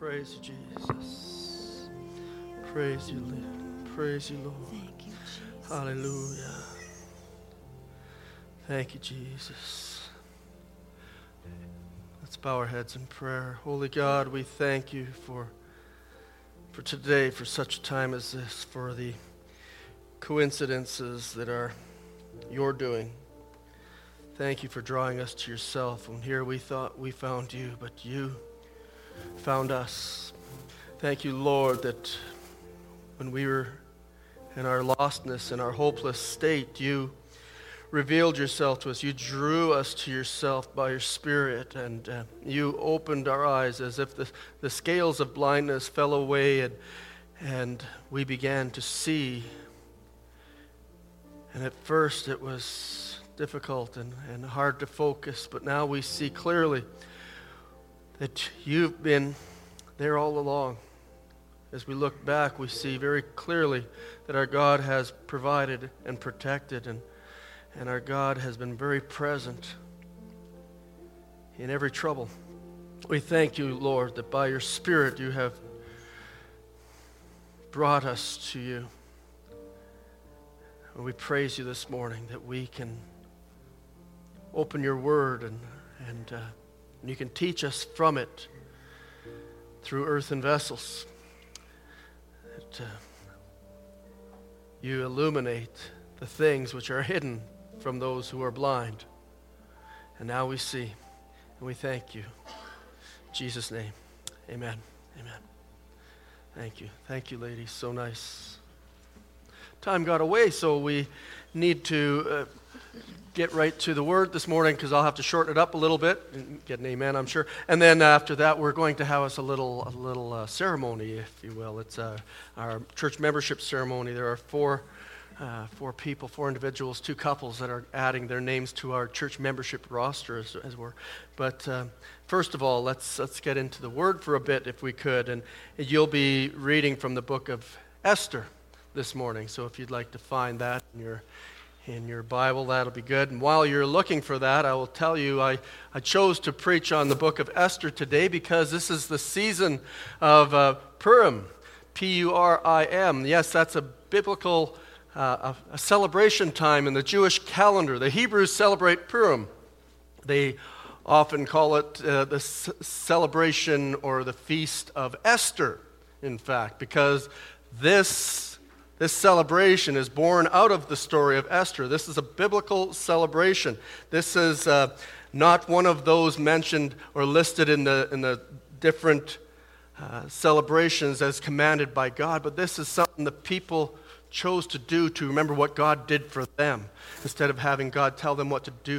Praise you, Jesus. Praise you, Lord. Praise you, Lord. Thank you, Jesus. Hallelujah. Thank you, Jesus. Let's bow our heads in prayer. Holy God, we thank you for today, for such a time as this, for the coincidences that are your doing. Thank you for drawing us to yourself. When here we thought we found you, but you found us. Thank you, Lord, that when we were in our lostness and our hopeless state, you revealed yourself to us. You drew us to yourself by your Spirit, and you opened our eyes as if the scales of blindness fell away, and we began to see. And at first it was difficult and hard to focus, but now we see clearly that you've been there all along. As we look back, we see very clearly that our God has provided and protected, and our God has been very present in every trouble. We thank you, Lord, that by your Spirit you have brought us to you. And we praise you this morning that we can open your word and you can teach us from it through earthen vessels. That you illuminate the things which are hidden from those who are blind. And now we see, and we thank you. In Jesus' name, amen. Amen. Thank you. Thank you, ladies. So nice. Time got away, so we need to get right to the word this morning, because I'll have to shorten it up a little bit and get an amen, I'm sure. And then after that, we're going to have us a little ceremony, if you will. It's our church membership ceremony. There are four individuals, 2 couples that are adding their names to our church membership roster, as we're. But first of all, let's get into the word for a bit, if we could. And you'll be reading from the book of Esther this morning. So if you'd like to find that in your Bible, that'll be good. And while you're looking for that, I will tell you I chose to preach on the book of Esther today because this is the season of Purim, P-U-R-I-M. Yes, that's a biblical a celebration time in the Jewish calendar. The Hebrews celebrate Purim. They often call it the celebration or the feast of Esther, in fact, because this celebration is born out of the story of Esther. This is a biblical celebration. This is not one of those mentioned or listed in the different celebrations as commanded by God, but this is something the people chose to do to remember what God did for them. Instead of having God tell them what to do,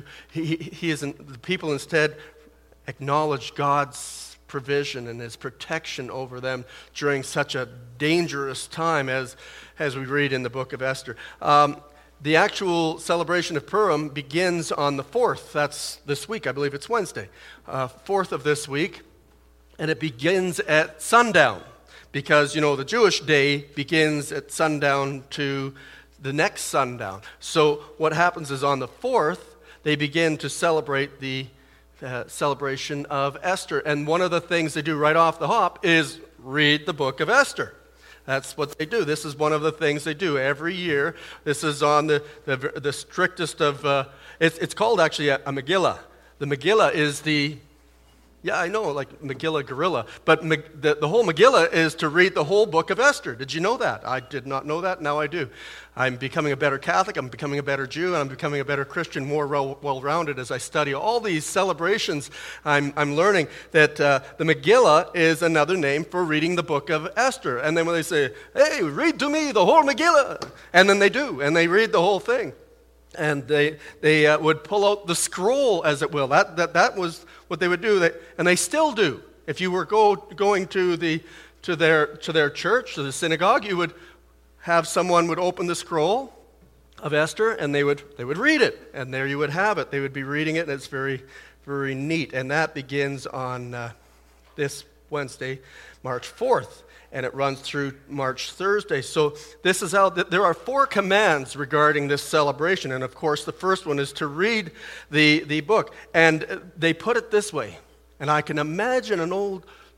the people instead acknowledged God's provision and his protection over them during such a dangerous time as we read in the book of Esther. The actual celebration of Purim begins on the 4th. That's this week. I believe it's Wednesday. 4th of this week. And it begins at sundown. Because, the Jewish day begins at sundown to the next sundown. So what happens is on the 4th, they begin to celebrate the celebration of Esther. And one of the things they do right off the hop is read the book of Esther. That's what they do. This is one of the things they do every year. This is on the strictest of, it's called actually a Megillah. The Megillah is yeah, I know, like Megillah Gorilla. But the whole Megillah is to read the whole book of Esther. Did you know that? I did not know that. Now I do. I'm becoming a better Catholic. I'm becoming a better Jew. And I'm becoming a better Christian, more well-rounded as I study all these celebrations. I'm learning that the Megillah is another name for reading the book of Esther. And then when they say, hey, read to me the whole Megillah. And then they do. And they read the whole thing. And they would pull out the scroll, as it will. That was what they would do, and they still do. If you were going to their church, to the synagogue, you would have someone would open the scroll of Esther, and they would read it, and there you would have it. They would be reading it, and it's very, very neat. And that begins on this Wednesday, March 4th. And it runs through March Thursday. So this is how, there are 4 commands regarding this celebration. And of course, the first one is to read the book. And they put it this way. And I can imagine an old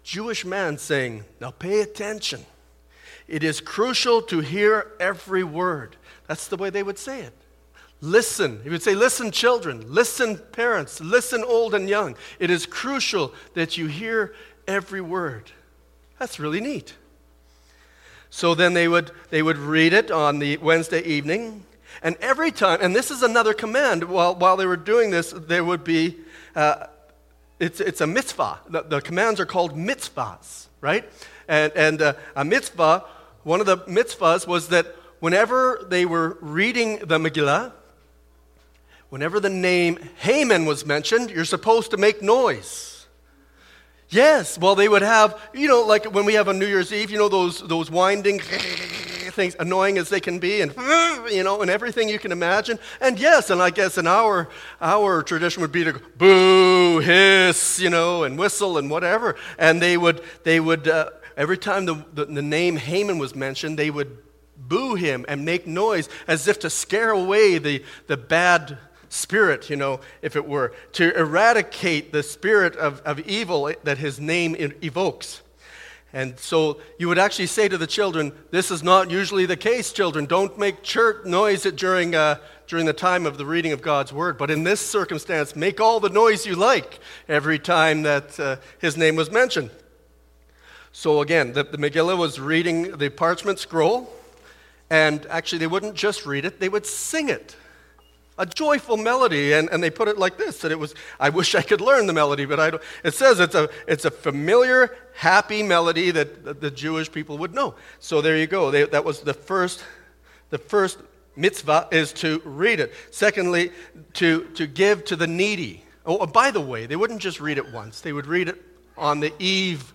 Jewish man saying, now pay attention. It is crucial to hear every word. That's the way they would say it. Listen. He would say, listen, children. Listen, parents. Listen, old and young. It is crucial that you hear every word. That's really neat. So then they would read it on the Wednesday evening. And every time, and this is another command, while they were doing this, there would be, it's a mitzvah. The commands are called mitzvahs, right? And a mitzvah, one of the mitzvahs was that whenever they were reading the Megillah, whenever the name Haman was mentioned, you're supposed to make noise. Yes, well, they would have, like when we have on New Year's Eve, those winding things, annoying as they can be, and and everything you can imagine. And yes, and I guess in our tradition would be to go, boo, hiss, and whistle and whatever. And they would every time the name Haman was mentioned, they would boo him and make noise as if to scare away the bad spirit, if it were, to eradicate the spirit of evil that his name evokes. And so you would actually say to the children, this is not usually the case, children. Don't make church noise during the time of the reading of God's word. But in this circumstance, make all the noise you like every time that his name was mentioned. So again, the Megillah was reading the parchment scroll, and actually they wouldn't just read it, they would sing it. A joyful melody, and they put it like this, that it was, I wish I could learn the melody, but I don't. It says it's a familiar, happy melody that the Jewish people would know. So there you go. That was the first mitzvah, is to read it. Secondly, to give to the needy. Oh, by the way, they wouldn't just read it once. They would read it on the eve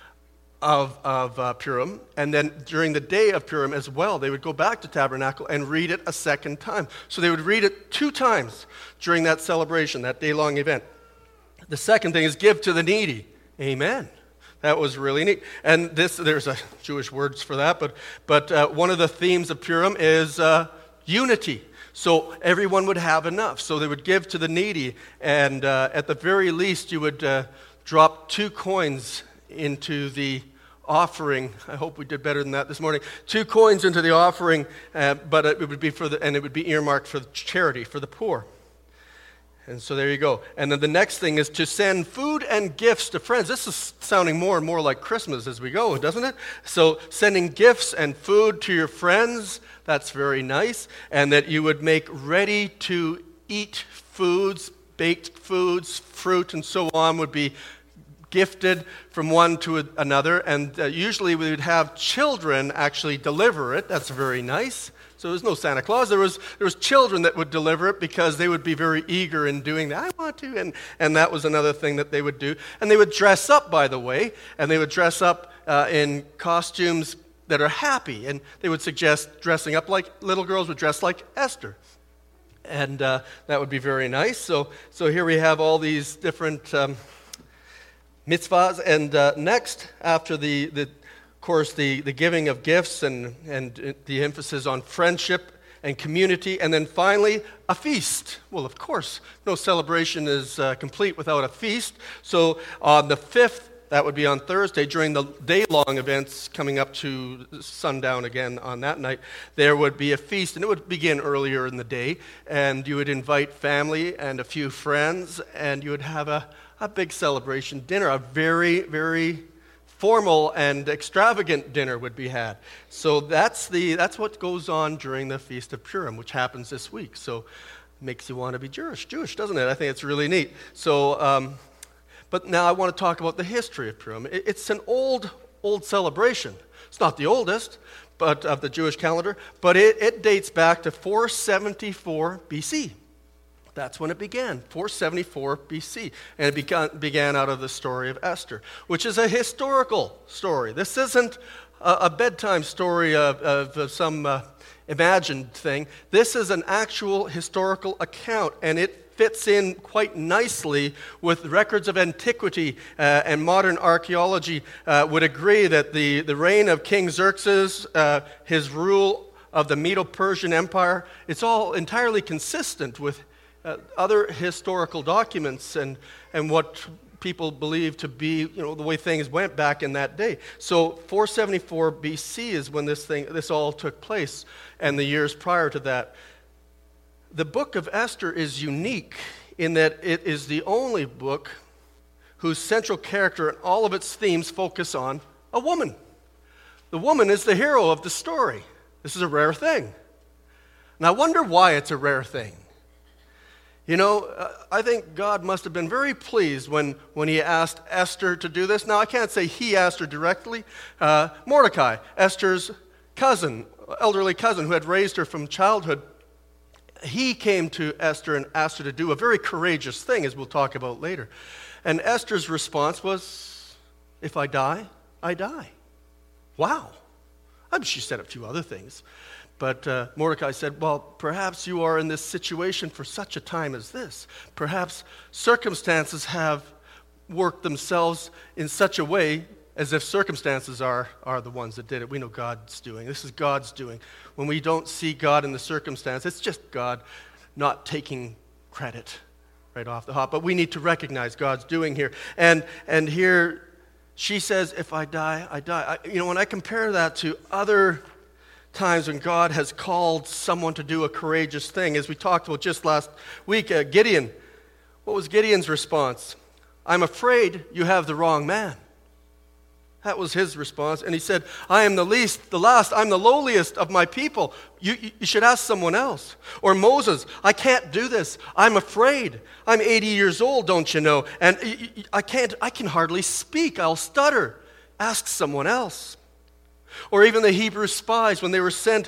of Purim, and then during the day of Purim as well, they would go back to Tabernacle and read it a second time. So they would read it 2 times during that celebration, that day-long event. The second thing is give to the needy. Amen. That was really neat. And there's a Jewish words for that, but one of the themes of Purim is unity. So everyone would have enough. So they would give to the needy, and at the very least, you would drop 2 coins into the offering. I hope we did better than that this morning. 2 coins into the offering, but it would be it would be earmarked for charity, for the poor. And so there you go. And then the next thing is to send food and gifts to friends. This is sounding more and more like Christmas as we go, doesn't it? So sending gifts and food to your friends, that's very nice. And that you would make ready-to-eat foods, baked foods, fruit, and so on would be gifted from one to another, and usually we would have children actually deliver it. That's very nice. So there was no Santa Claus. There was children that would deliver it because they would be very eager in doing that. I want to, and that was another thing that they would do. And they would dress up, by the way, and they would dress up in costumes that are happy, and they would suggest dressing up like little girls would dress like Esther. And that would be very nice. So here we have all these different mitzvahs, and next, after the giving of gifts and the emphasis on friendship and community, and then finally, a feast. Well, of course, no celebration is complete without a feast. So on the 5th, that would be on Thursday, during the day-long events coming up to sundown again on that night, there would be a feast, and it would begin earlier in the day, and you would invite family and a few friends, and you would have a big celebration dinner, a very, very formal and extravagant dinner would be had. So that's what goes on during the Feast of Purim, which happens this week. So makes you want to be Jewish, doesn't it? I think it's really neat. So, but now I want to talk about the history of Purim. It's an old celebration. It's not the oldest, but of the Jewish calendar, but it dates back to 474 BC. That's when it began, 474 BC. And it began out of the story of Esther, which is a historical story. This isn't a bedtime story of some imagined thing. This is an actual historical account, and it fits in quite nicely with records of antiquity, and modern archaeology would agree that the reign of King Xerxes, his rule of the Medo-Persian Empire, it's all entirely consistent with other historical documents and what people believe to be, the way things went back in that day. So 474 BC is when this all took place, and the years prior to that. The book of Esther is unique in that it is the only book whose central character and all of its themes focus on a woman. The woman is the hero of the story. This is a rare thing. And I wonder why it's a rare thing. I think God must have been very pleased when he asked Esther to do this. Now, I can't say he asked her directly. Mordecai, Esther's cousin, elderly cousin who had raised her from childhood, he came to Esther and asked her to do a very courageous thing, as we'll talk about later. And Esther's response was, if I die, I die. Wow. She said a few other things. But Mordecai said, well, perhaps you are in this situation for such a time as this. Perhaps circumstances have worked themselves in such a way as if circumstances are the ones that did it. We know God's doing. This is God's doing. When we don't see God in the circumstance, it's just God not taking credit right off the hop. But we need to recognize God's doing here. And here she says, if I die, I die. When I compare that to other times when God has called someone to do a courageous thing, as we talked about just last week, Gideon. What was Gideon's response? I'm afraid you have the wrong man. That was his response. And he said, I am the least, the last, I'm the lowliest of my people. You should ask someone else. Or Moses, I can't do this. I'm afraid. I'm 80 years old, don't you know? And I can hardly speak. I'll stutter. Ask someone else. Or even the Hebrew spies, when they were sent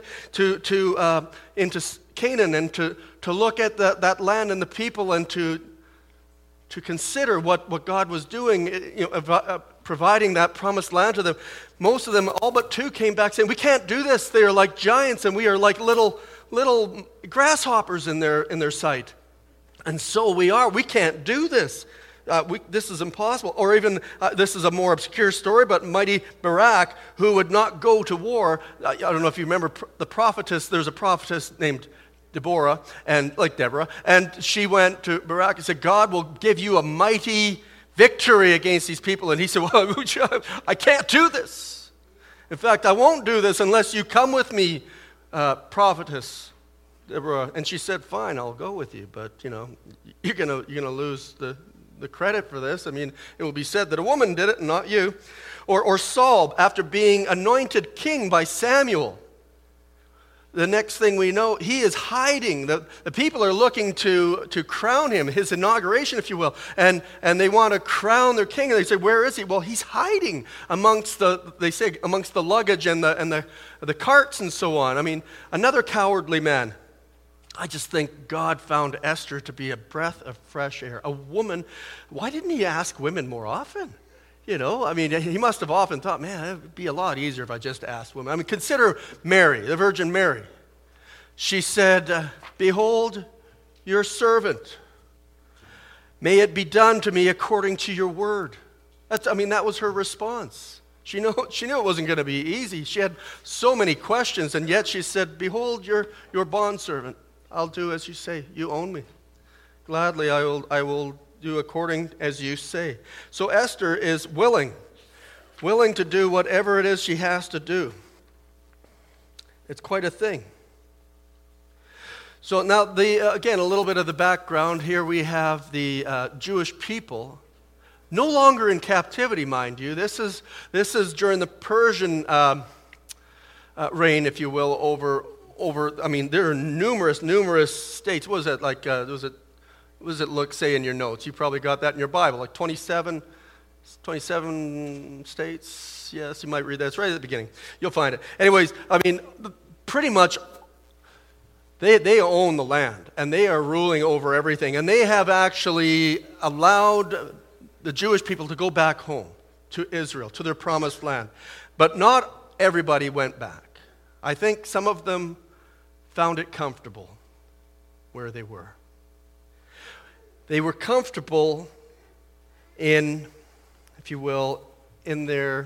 into Canaan and to look at that land and the people and to consider what God was doing, providing that promised land to them. Most of them, all but two, came back saying, we can't do this. They are like giants and we are like little grasshoppers in their sight. And so we are. We can't do this. This is impossible. Or even, this is a more obscure story, but mighty Barak, who would not go to war. I don't know if you remember the prophetess. There's a prophetess named Deborah, and she went to Barak and said, God will give you a mighty victory against these people. And he said, well, I can't do this. In fact, I won't do this unless you come with me, prophetess Deborah. And she said, fine, I'll go with you, but you're gonna lose the credit for this. It will be said that a woman did it and not you. Or Saul, after being anointed king by Samuel, the next thing we know, he is hiding. The people are looking to crown him, his inauguration, if you will, and they want to crown their king. And they say, where is he? Well, he's hiding amongst the luggage and the carts and so on. Another cowardly man. I just think God found Esther to be a breath of fresh air. A woman. Why didn't he ask women more often? He must have often thought, man, it would be a lot easier if I just asked women. Consider Mary, the Virgin Mary. She said, behold, your servant. May it be done to me according to your word. That was her response. She knew it wasn't going to be easy. She had so many questions, and yet she said, behold, your bondservant. I'll do as you say. You own me. Gladly I will do according as you say. So Esther is willing to do whatever it is she has to do. It's quite a thing. So now, again, a little bit of the background. Here we have the Jewish people, no longer in captivity, mind you. This is during the Persian reign, if you will, over. There are numerous states. What was that like? What does it look, say in your notes? You probably got that in your Bible, like 27 states. Yes, you might read that. It's right at the beginning. You'll find it. Anyways, pretty much they own the land, and they are ruling over everything. And they have actually allowed the Jewish people to go back home to Israel, to their promised land. But not everybody went back. I think some of them found it comfortable where they were. They were comfortable in, if you will, in their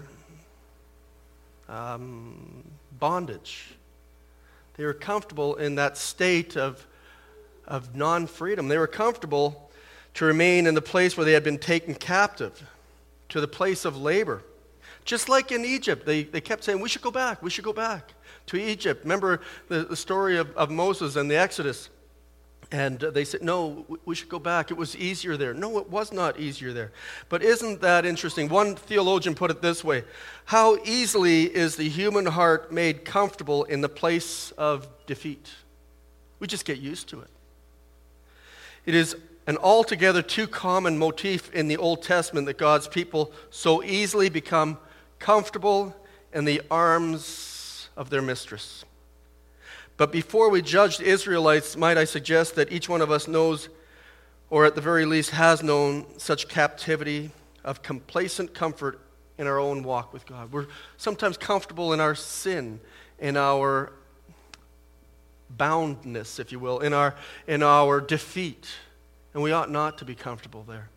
bondage. They were comfortable in that state of non-freedom. They were comfortable to remain in the place where they had been taken captive, to the place of labor. Just like in Egypt, they kept saying, we should go back to Egypt. Remember the story of Moses and the Exodus? And they said, no, we should go back. It was easier there. No, it was not easier there. But isn't that interesting? One theologian put it this way: how easily is the human heart made comfortable in the place of defeat? We just get used to it. It is an altogether too common motif in the Old Testament that God's people so easily become comfortable in the arms of their mistress. But before we judge the Israelites, might I suggest that each one of us knows, or at the very least has known, such captivity of complacent comfort in our own walk with God. We're sometimes comfortable in our sin, in our boundness, if you will, in our defeat. And we ought not to be comfortable there.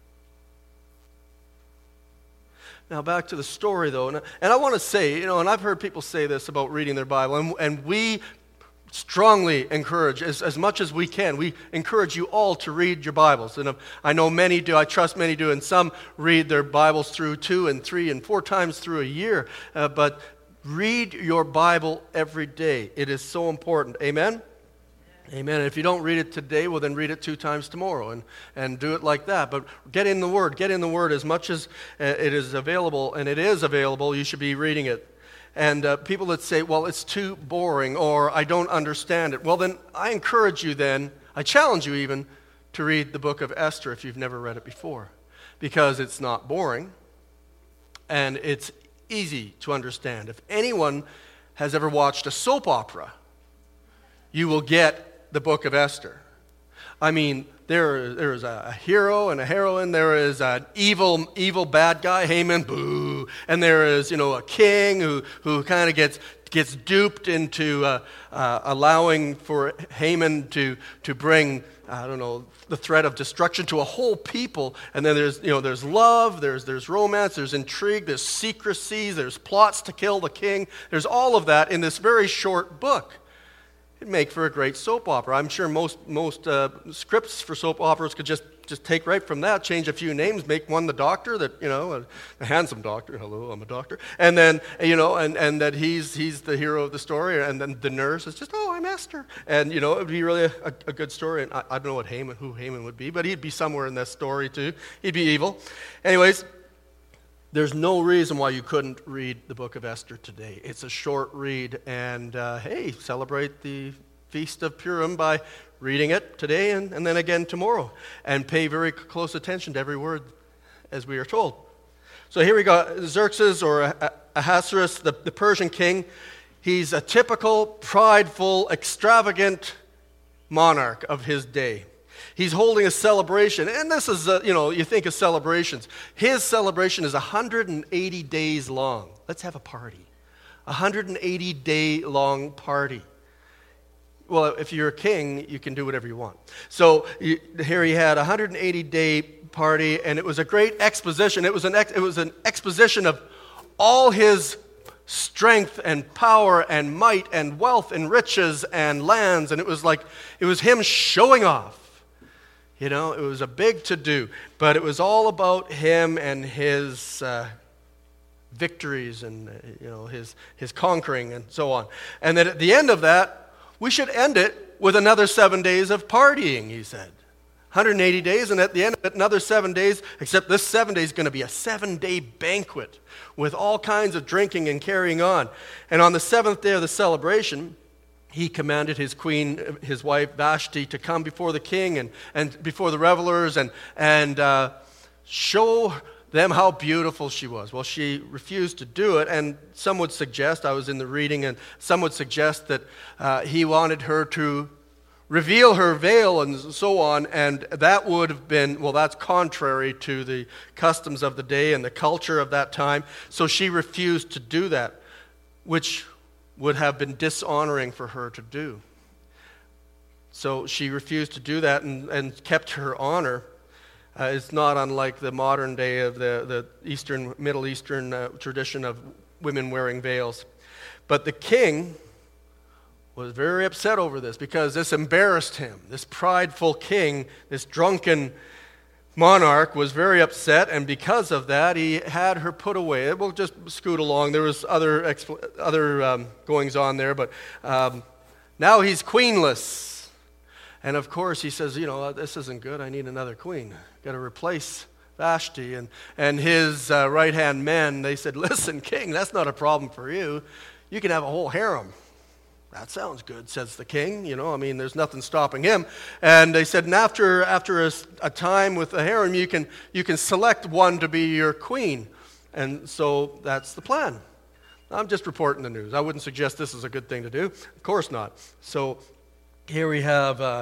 Now back to the story, though, and I want to say, and I've heard people say this about reading their Bible, and we strongly encourage, as much as we can, we encourage you all to read your Bibles. And I know many do, I trust many do, and some read their Bibles through 2 and 3 and 4 times through a year. But read your Bible every day. It is so important. Amen? Amen. And if you don't read it today, well, then read it 2 times tomorrow and do it like that. But get in the Word as much as it is available, and it is available, you should be reading it. And people that say, well, it's too boring, or I don't understand it. Well, then I encourage you I challenge you even, to read the book of Esther if you've never read it before. Because it's not boring, and it's easy to understand. If anyone has ever watched a soap opera, you will get the book of Esther. I mean, there is a hero and a heroine. There is an evil bad guy, Haman, boo. And there is, a king who kind of gets duped into allowing for Haman to bring, the threat of destruction to a whole people. And then there's love, there's romance, there's intrigue, there's secrecies, there's plots to kill the king. There's all of that in this very short book. It'd make for a great soap opera. I'm sure most scripts for soap operas could just take right from that, change a few names, make one the doctor, a handsome doctor. Hello, I'm a doctor. And then, and that he's the hero of the story, and then the nurse is just, I'm Esther. And, it would be really a good story. And I don't know who Haman would be, but he'd be somewhere in that story too. He'd be evil. Anyways, there's no reason why you couldn't read the book of Esther today. It's a short read, and celebrate the Feast of Purim by reading it today and then again tomorrow, and pay very close attention to every word as we are told. So here we go. Xerxes, or Ahasuerus, the Persian king. He's a typical, prideful, extravagant monarch of his day. He's holding a celebration, and this is, you think of celebrations. His celebration is 180 days long. Let's have a party. 180-day long party. Well, if you're a king, you can do whatever you want. So here he had a 180-day party, and it was a great exposition. It was an exposition of all his strength and power and might and wealth and riches and lands, and it was him showing off. It was a big to-do, but it was all about him and his victories and his conquering and so on. And then at the end of that, we should end it with another 7 days of partying, he said. 180 days, and at the end of it, another 7 days, except this 7 days is going to be a 7-day banquet with all kinds of drinking and carrying on. And on the 7th day of the celebration, he commanded his queen, his wife Vashti, to come before the king and before the revelers and show them how beautiful she was. Well, she refused to do it, and some would suggest, I was in the reading, and some would suggest that he wanted her to reveal her veil and so on, and that would have been, that's contrary to the customs of the day and the culture of that time, so she refused to do that, which would have been dishonoring for her to do. So she refused to do that and kept her honor. It's not unlike the modern day of the Middle Eastern tradition of women wearing veils. But the king was very upset over this because this embarrassed him. This prideful king, this drunken monarch was very upset, and because of that, he had her put away. We'll just scoot along. There was other goings on there, but now he's queenless. And of course, he says, this isn't good. I need another queen. Got to replace Vashti. And his right-hand men, they said, listen, king, that's not a problem for you. You can have a whole harem. That sounds good, says the king. There's nothing stopping him. And they said, and after a time with the harem, you can select one to be your queen. And so that's the plan. I'm just reporting the news. I wouldn't suggest this is a good thing to do. Of course not. So here we have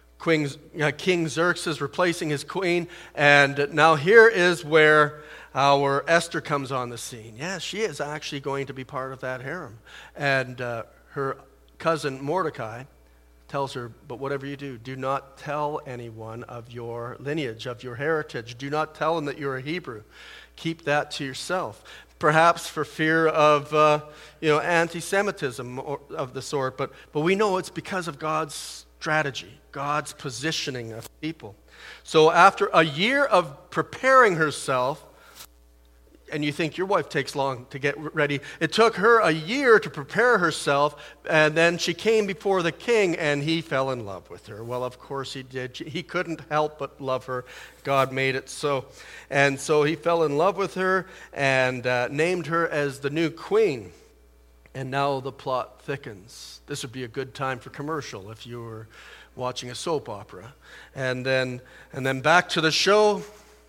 King Xerxes replacing his queen. And now here is where our Esther comes on the scene. Yes, she is actually going to be part of that harem. And her cousin Mordecai tells her, but whatever you do not tell anyone of your lineage, of your heritage. Do not tell them that you're a Hebrew. Keep that to yourself. Perhaps for fear of anti-Semitism or of the sort, but we know it's because of God's strategy, God's positioning of people. So after a year of preparing herself, and you think your wife takes long to get ready. It took her a year to prepare herself, and then she came before the king, and he fell in love with her. Well, of course he did. He couldn't help but love her. God made it so. And so he fell in love with her and named her as the new queen. And now the plot thickens. This would be a good time for commercial if you were watching a soap opera. And then back to the show.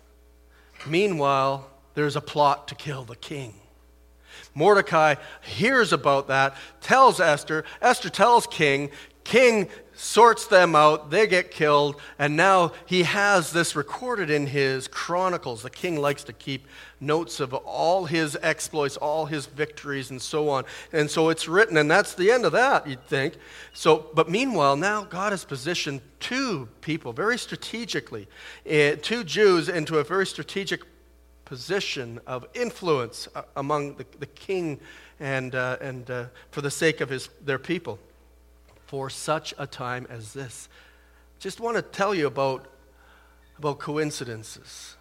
Meanwhile, there's a plot to kill the king. Mordecai hears about that, tells Esther. Esther tells King. King sorts them out. They get killed. And now he has this recorded in his chronicles. The king likes to keep notes of all his exploits, all his victories, and so on. And so it's written, and that's the end of that, you'd think. But meanwhile, now God has positioned two people very strategically, two Jews into a very strategic position of influence among the king and for the sake of their people for such a time as this. Just want to tell you about coincidences.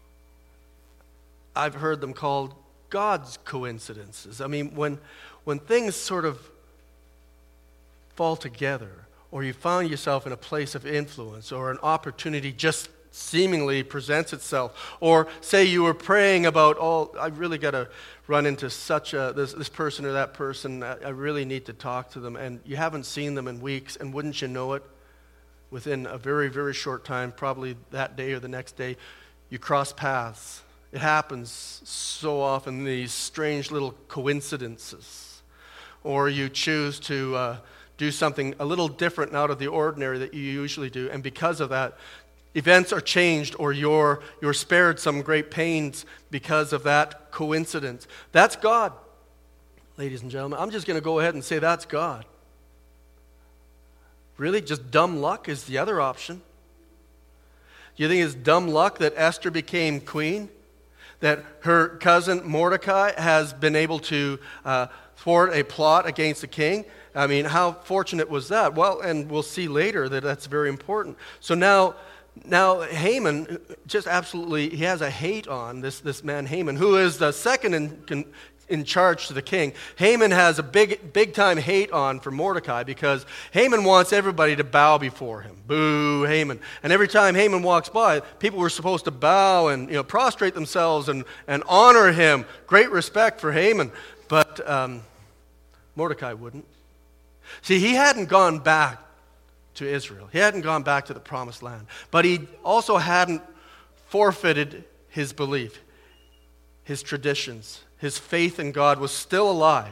I've heard them called God's coincidences. When things sort of fall together, or you find yourself in a place of influence, or an opportunity just seemingly presents itself, or say you were praying about, I really got to run into such this person or that person, I really need to talk to them, and you haven't seen them in weeks, and wouldn't you know it, within a very, very short time, probably that day or the next day, you cross paths. It happens so often, these strange little coincidences. Or you choose to do something a little different and out of the ordinary that you usually do, and because of that, events are changed, or you're spared some great pains because of that coincidence. That's God, ladies and gentlemen. I'm just going to go ahead and say that's God. Really? Just dumb luck is the other option. Do you think it's dumb luck that Esther became queen? That her cousin Mordecai has been able to thwart a plot against the king? How fortunate was that? Well, and we'll see later that that's very important. So now Haman, just absolutely, he has a hate on this man Haman, who is the second in charge to the king. Haman has a big time hate on for Mordecai because Haman wants everybody to bow before him. Boo, Haman. And every time Haman walks by, people were supposed to bow and prostrate themselves and honor him. Great respect for Haman. But Mordecai wouldn't. See, he hadn't gone back to Israel. He hadn't gone back to the promised land. But he also hadn't forfeited his belief, his traditions. His faith in God was still alive.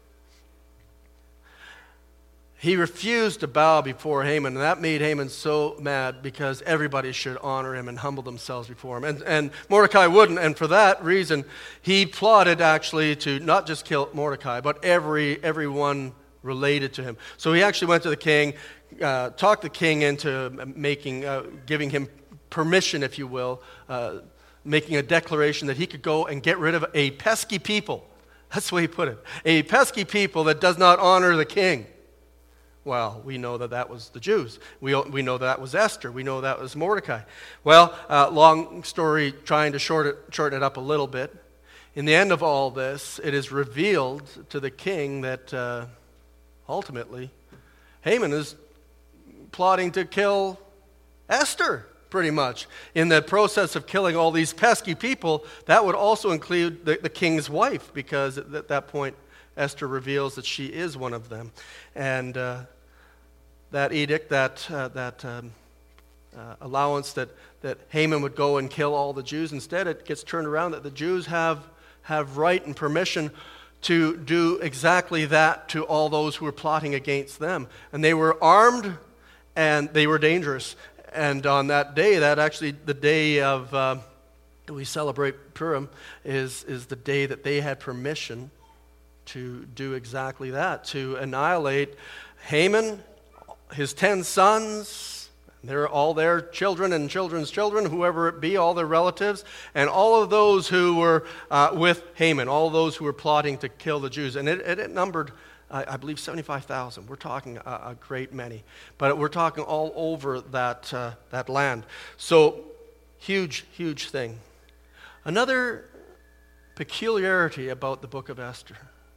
He refused to bow before Haman, and that made Haman so mad because everybody should honor him and humble themselves before him. And Mordecai wouldn't, and for that reason, he plotted actually to not just kill Mordecai, but everyone related to him. So he actually went to the king, talked the king into giving him permission, if you will, making a declaration that he could go and get rid of a pesky people. That's the way he put it. A pesky people that does not honor the king. Well, we know that that was the Jews. We know that was Esther. We know that was Mordecai. Well, long story, trying to shorten it up a little bit. In the end of all this, it is revealed to the king that ultimately Haman is plotting to kill Esther, pretty much. In the process of killing all these pesky people, that would also include the king's wife, because at that point, Esther reveals that she is one of them. And that edict, that allowance that Haman would go and kill all the Jews, instead it gets turned around that the Jews have right and permission to do exactly that to all those who were plotting against them. And they were armed and they were dangerous. And on that day, that actually the day of we celebrate Purim is the day that they had permission to do exactly that, to annihilate Haman, his 10 sons, they're all their children and children's children, whoever it be, all their relatives, and all of those who were with Haman, all those who were plotting to kill the Jews. And it numbered, I believe, 75,000. We're talking a great many. But we're talking all over that land. So, huge, huge thing. Another peculiarity about the book of Esther: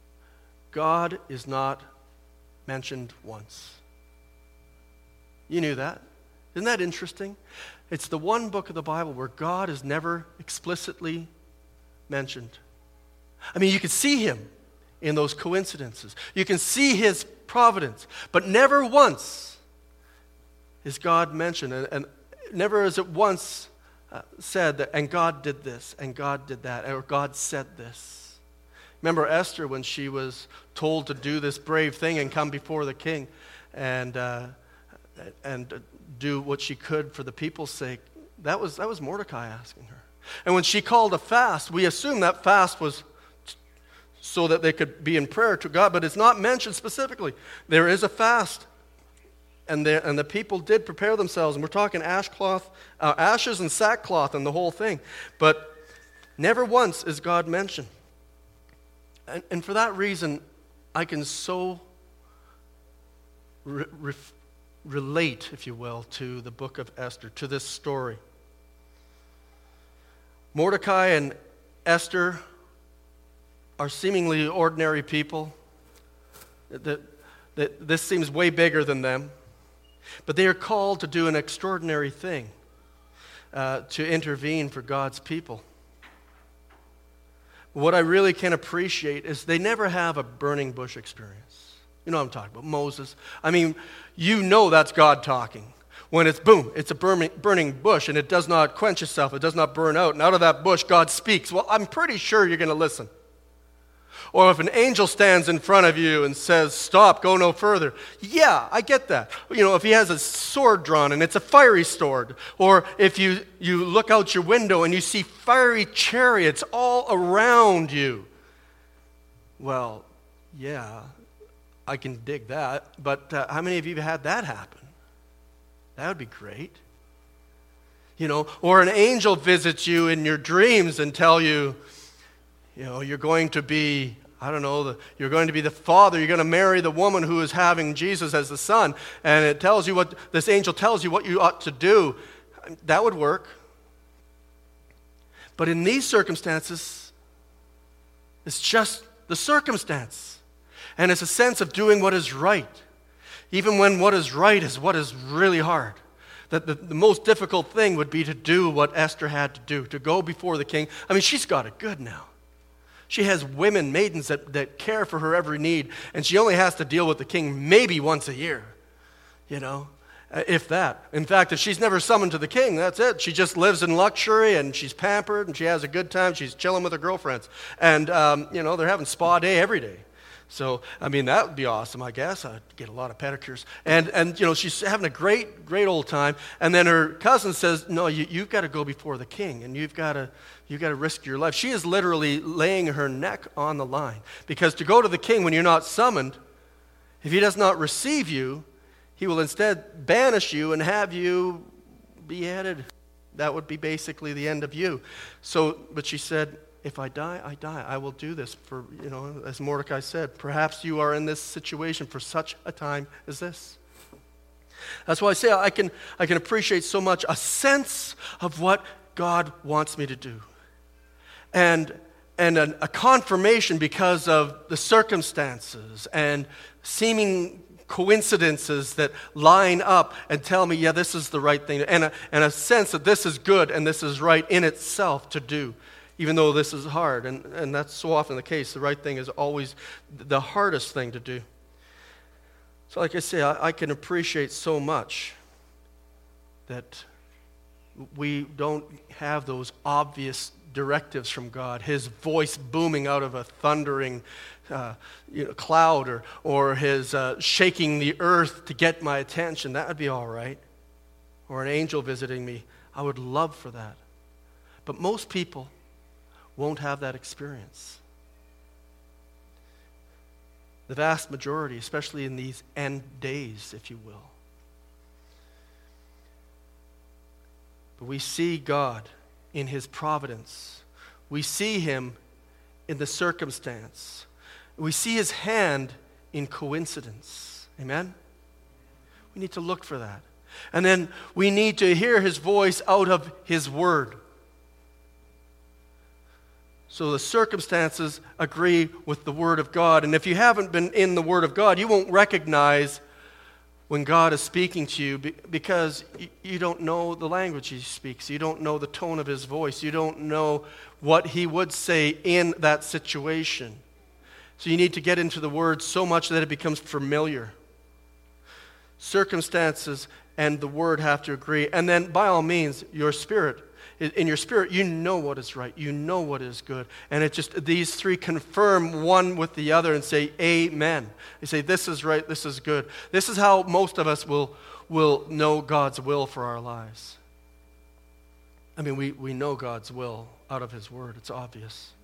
God is not mentioned once. You knew that? Isn't that interesting? It's the one book of the Bible where God is never explicitly mentioned. I mean, you can see him in those coincidences. You can see his providence, but never once is God mentioned, and never is it once said that, and God did this, and God did that, or God said this. Remember Esther, when she was told to do this brave thing and come before the king and do what she could for the people's sake. That was Mordecai asking her. And when she called a fast, we assume that fast was so that they could be in prayer to God, but it's not mentioned specifically. There is a fast, and the people did prepare themselves, and we're talking ashes and sackcloth and the whole thing. But never once is God mentioned. And for that reason, I can so relate, if you will, to the book of Esther, to this story. Mordecai and Esther are seemingly ordinary people. This seems way bigger than them. But they are called to do an extraordinary thing, to intervene for God's people. What I really can appreciate is they never have a burning bush experience. You know what I'm talking about, Moses. I mean, you know that's God talking. When it's boom, it's a burning bush, and it does not quench itself, it does not burn out, and out of that bush God speaks. Well, I'm pretty sure you're going to listen. Or if an angel stands in front of you and says, stop, go no further. Yeah, I get that. You know, if he has a sword drawn and it's a fiery sword. Or if you look out your window and you see fiery chariots all around you. Well, yeah, I can dig that. But how many of you have had that happen? That would be great. You know, or an angel visits you in your dreams and tell you, you know, you're going to be, I don't know, you're going to be the father, you're going to marry the woman who is having Jesus as the son, and it tells you what, this angel tells you what you ought to do. That would work. But in these circumstances, it's just the circumstance. And it's a sense of doing what is right. Even when what is right is what is really hard. That the most difficult thing would be to do what Esther had to do, to go before the king. I mean, she's got it good now. She has women, maidens that care for her every need, and she only has to deal with the king maybe once a year, you know, if that. In fact, if she's never summoned to the king, that's it. She just lives in luxury, and she's pampered, and she has a good time. She's chilling with her girlfriends. And, you know, they're having spa day every day. So, I mean, that would be awesome, I guess. I'd get a lot of pedicures. And you know, she's having a great, great old time. And then her cousin says, no, you've got to go before the king, and you've got to risk your life. She is literally laying her neck on the line. Because to go to the king when you're not summoned, if he does not receive you, he will instead banish you and have you beheaded. That would be basically the end of you. So, but she said, if I die, I die. I will do this for, as Mordecai said, perhaps you are in this situation for such a time as this. That's why I say I can appreciate so much a sense of what God wants me to do. And a confirmation because of the circumstances and seeming coincidences that line up and tell me, yeah, this is the right thing. And a sense that this is good and this is right in itself to do, even though this is hard. And that's so often the case. The right thing is always the hardest thing to do. So like I say, I can appreciate so much that we don't have those obvious directives from God, His voice booming out of a thundering cloud, or His shaking the earth to get my attention. That would be all right. Or an angel visiting me. I would love for that. But most people won't have that experience. The vast majority, especially in these end days, if you will. But we see God in His providence. We see Him in the circumstance. We see His hand in coincidence. Amen? We need to look for that. And then we need to hear His voice out of His Word. So the circumstances agree with the Word of God. And if you haven't been in the Word of God, you won't recognize when God is speaking to you because you don't know the language He speaks. You don't know the tone of His voice. You don't know what He would say in that situation. So you need to get into the Word so much that it becomes familiar. Circumstances and the Word have to agree. And then, by all means, your spirit. In your spirit, you know what is right. You know what is good. And it just, these three confirm one with the other and say, amen. They say, this is right, this is good. This is how most of us will know God's will for our lives. I mean, we know God's will out of His Word. It's obvious.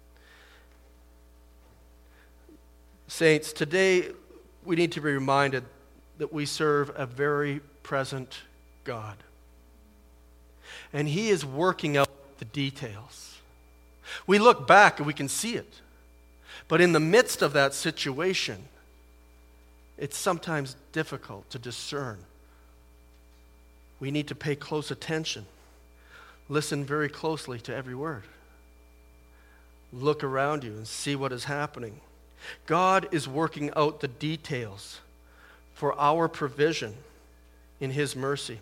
Saints, today we need to be reminded that we serve a very present God. And He is working out the details. We look back and we can see it. But in the midst of that situation, it's sometimes difficult to discern. We need to pay close attention. Listen very closely to every word. Look around you and see what is happening. God is working out the details for our provision in His mercy.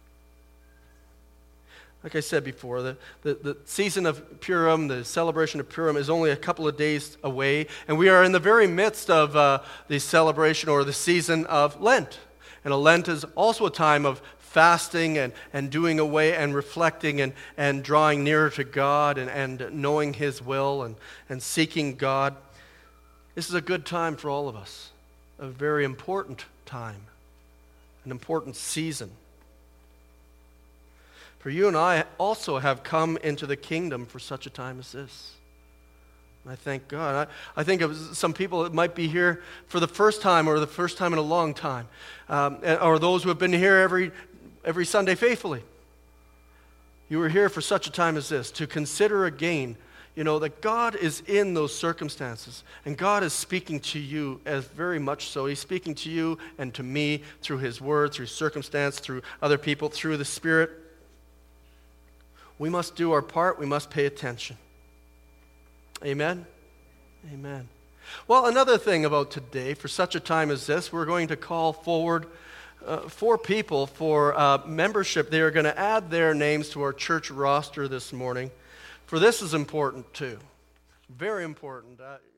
Like I said before, the season of Purim, the celebration of Purim is only a couple of days away, and we are in the very midst of the celebration or the season of Lent. And Lent is also a time of fasting and doing away and reflecting and drawing nearer to God and knowing His will and seeking God. This is a good time for all of us, a very important time, an important season. For you and I also have come into the kingdom for such a time as this. I thank God. I think of some people that might be here for the first time or the first time in a long time, or those who have been here every Sunday faithfully. You were here for such a time as this, to consider again, that God is in those circumstances, and God is speaking to you as very much so. He's speaking to you and to me through His Word, through circumstance, through other people, through the Spirit. We must do our part. We must pay attention. Amen? Amen. Well, another thing about today, for such a time as this, we're going to call forward 4 people for membership. They are going to add their names to our church roster this morning. For this is important too. Very important.